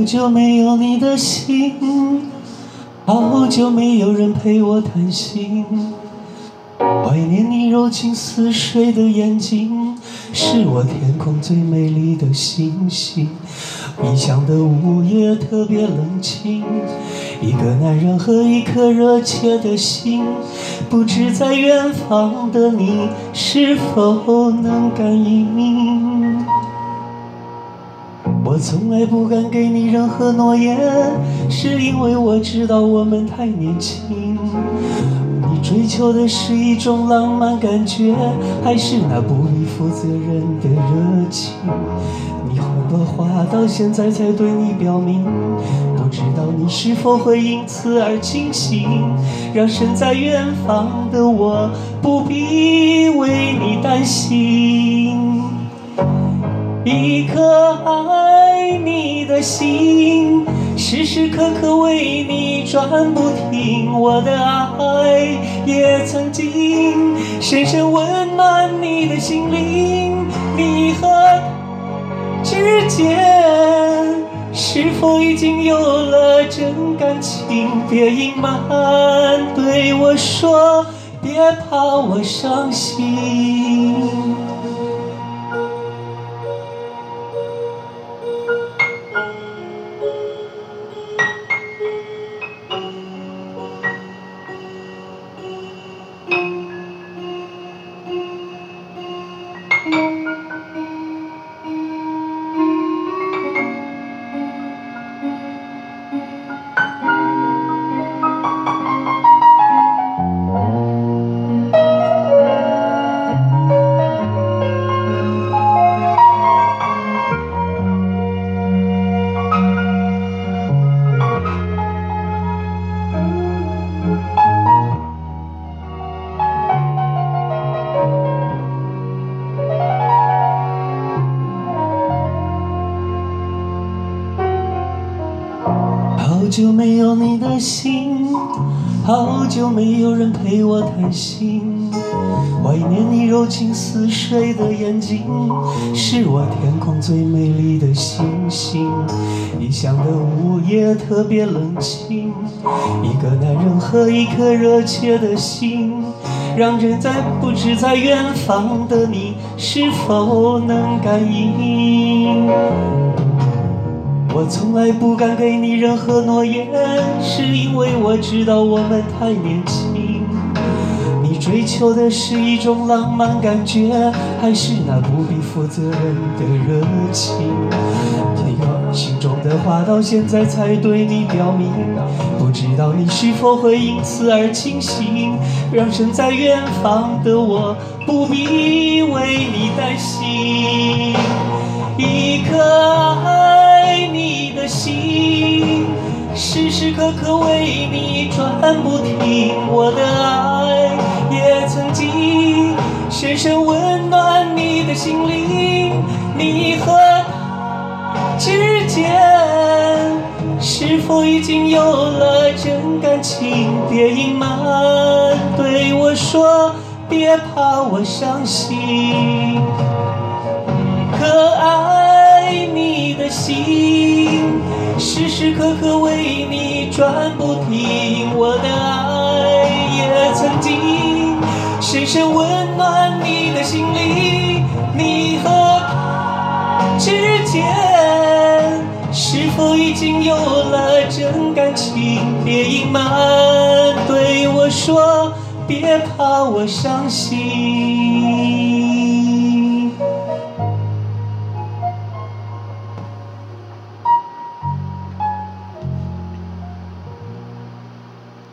好久没有你的心，好久没有人陪我谈心，怀念你柔情似水的眼睛，是我天空最美丽的星星。异乡的午夜特别冷清，一个男人和一颗热切的心，不知在远方的你是否能感应。我从来不敢给你任何诺言，是因为我知道我们太年轻。你追求的是一种浪漫感觉，还是那不必负责任的热情？你很多话到现在才对你表明，不知道你是否会因此而清醒，让身在远方的我不必为你担心。一颗爱你的心，时时刻刻为你转不停，我的爱也曾经深深温暖你的心灵。你和之间是否已经有了真感情？别隐瞒，对我说，别怕我伤心。好久没有你的心，好久没有人陪我谈心，怀念你柔情似水的眼睛，是我天空最美丽的星星。异乡的午夜特别冷清，一个男人和一颗热切的心，让人不知在远方的你是否能感应。我从来不敢给你任何诺言，是因为我知道我们太年轻。你追求的是一种浪漫感觉，还是那不必负责任的热情？我心中的话到现在才对你表明，不知道你是否会因此而清醒，让身在远方的我不必为你担心。一颗爱你的心，时时刻刻为你转不停，我的爱也曾经深深温暖你的心灵。你和之间是否已经有了真感情？别隐瞒，对我说，别怕我伤心。可爱你的心，时时刻刻为你转不停，我的爱也曾经深深温暖你的心灵。你和之间是否已经有了真感情？别隐瞒，对我说，别怕我伤心。